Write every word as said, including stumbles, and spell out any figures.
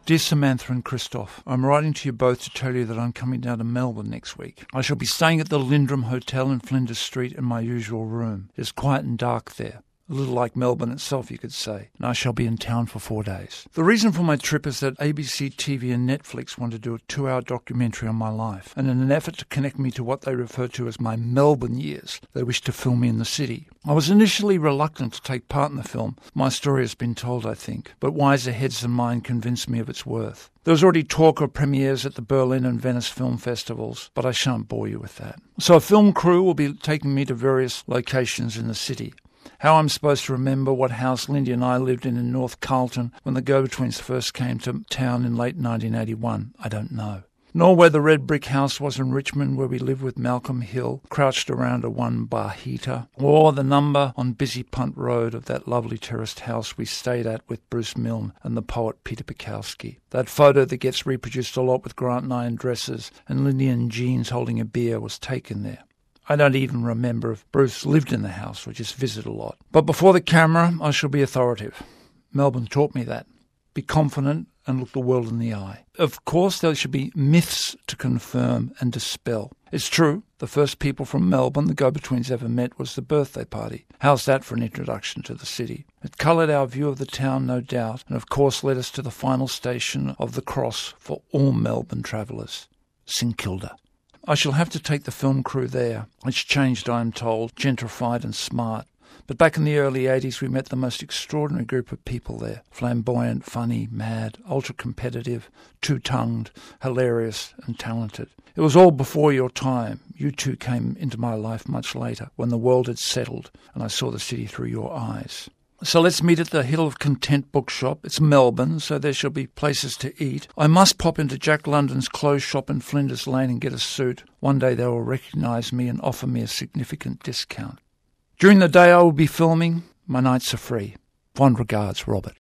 Dear Samantha and Christoph, I'm writing to you both to tell you that I'm coming down to Melbourne next week. I shall be staying at the Lindrum Hotel in Flinders Street in my usual room. It's quiet and dark there. A little like Melbourne itself, you could say, and I shall be in town for four days. The reason for my trip is that A B C T V and Netflix want to do a two-hour documentary on my life, and in an effort to connect me to what they refer to as my Melbourne years, they wish to film me in the city. I was initially reluctant to take part in the film. My story has been told, I think, but wiser heads than mine convinced me of its worth. There was already talk of premieres at the Berlin and Venice film festivals, but I shan't bore you with that. So a film crew will be taking me to various locations in the city. How I'm supposed to remember what house Lindy and I lived in in North Carlton when the Go-Betweens first came to town in late nineteen eighty-one, I don't know. Nor where the red brick house was in Richmond where we lived with Malcolm Hill, crouched around a one-bar heater, or the number on Busy Punt Road of that lovely terraced house we stayed at with Bruce Milne and the poet Peter Bukowski. That photo that gets reproduced a lot with Grant and I in dresses and Lindy in jeans holding a beer was taken there. I don't even remember if Bruce lived in the house or just visited a lot. But before the camera, I shall be authoritative. Melbourne taught me that. Be confident and look the world in the eye. Of course, there should be myths to confirm and dispel. It's true, the first people from Melbourne the Go-Betweens ever met was the birthday party. How's that for an introduction to the city? It coloured our view of the town, no doubt, and of course led us to the final station of the cross for all Melbourne travellers, St Kilda. I shall have to take the film crew there. It's changed, I am told, gentrified and smart. But back in the early eighties, we met the most extraordinary group of people there. Flamboyant, funny, mad, ultra-competitive, two-tongued, hilarious and talented. It was all before your time. You two came into my life much later, when the world had settled and I saw the city through your eyes. So let's meet at the Hill of Content bookshop. It's Melbourne, so there shall be places to eat. I must pop into Jack London's clothes shop in Flinders Lane and get a suit. One day they will recognise me and offer me a significant discount. During the day I will be filming. My nights are free. Fond regards, Robert.